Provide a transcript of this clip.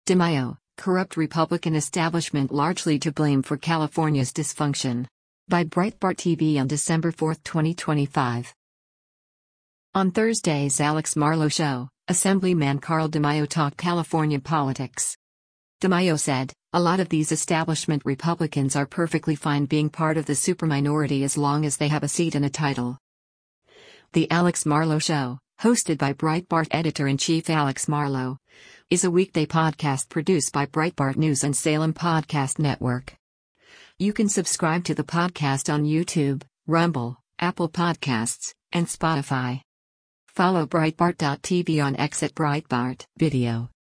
DeMaio, corrupt Republican establishment largely to blame for California's dysfunction. By Breitbart TV on December 4, 2025. On Thursday's Alex Marlow Show, Assemblyman Carl DeMaio talked California politics. DeMaio said, "A lot of these establishment Republicans are perfectly fine being part of the superminority as long as they have a seat and a title." The Alex Marlow Show, hosted by Breitbart editor-in-chief Alex Marlow, is a weekday podcast produced by Breitbart News and Salem Podcast Network. You can subscribe to the podcast on YouTube, Rumble, Apple Podcasts, and Spotify. Follow Breitbart.tv on X at Breitbart Video.